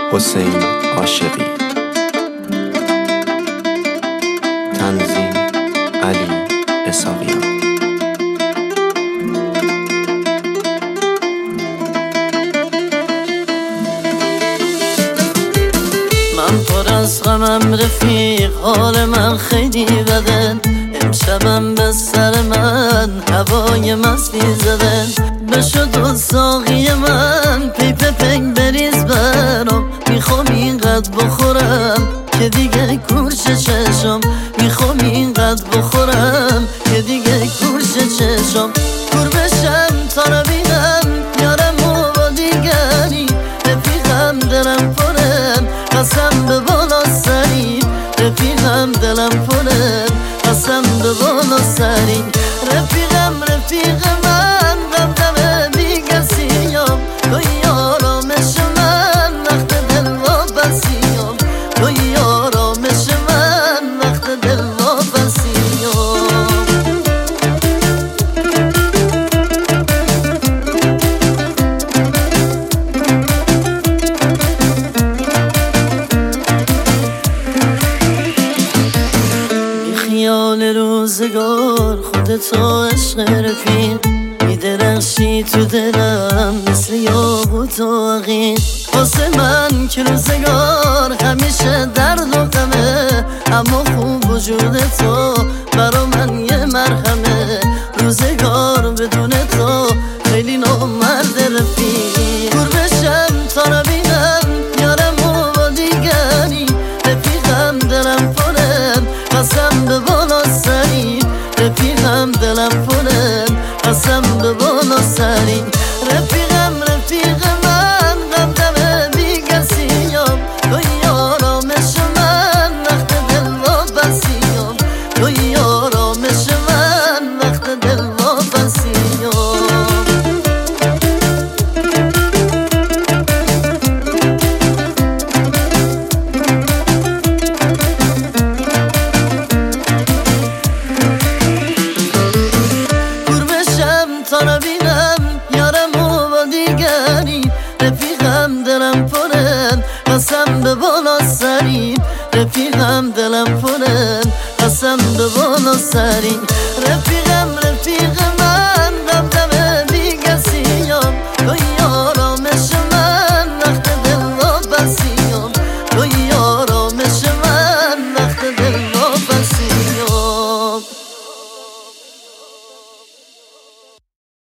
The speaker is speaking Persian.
حسین عاشقی. تنظیم علی اسحاقیان. من پر از غمم رفیق، حال من خیلی بده. امشبم به سر من هوای مستی زده. بشد و ساقی من پیپ پنگ بریز برام. میخوام اینقدر بخورم که دیگه کورش چشم. میخوام اینقدر بخورم که دیگه کورش چشم. کور بشم تا نبینم یارم و با دیگری. رفیقم دلم پرم قسم به بالا سری. رفیقم دلم پرم قسم به بالا سری. رفیقم رفیق من غمغم بی کسیم. توی آرامش من وقت دل واپسیم. توی آرامش من وقت دل واپسیم. خیال روزگار خودتو عشق رفیق. میدرخشی تو دلم مثل یاقوت و عقیق. واسه من که روزگار همیشه درد و غمه، اما خوب وجود تو برا من یه مرهمه. روزگار بدون تو خیلی نامرد رفیق. کور بشم تا نبینم یارم و با دیگری. رفیقم دلم پرم قسم به بالا سری. رفیقم دلم پرم قسم به بالا سری. رفیقم رفیق من غمغم بی کسیم. توی آرامش من وقت دل واپسیم. توی آرامش من وقت دل واپسیم. تا نبینم یارم و با دیگری. رفیقم دلم پرم قسم به بالا سری. رفیقم دلم پرم قسم به بالا سری.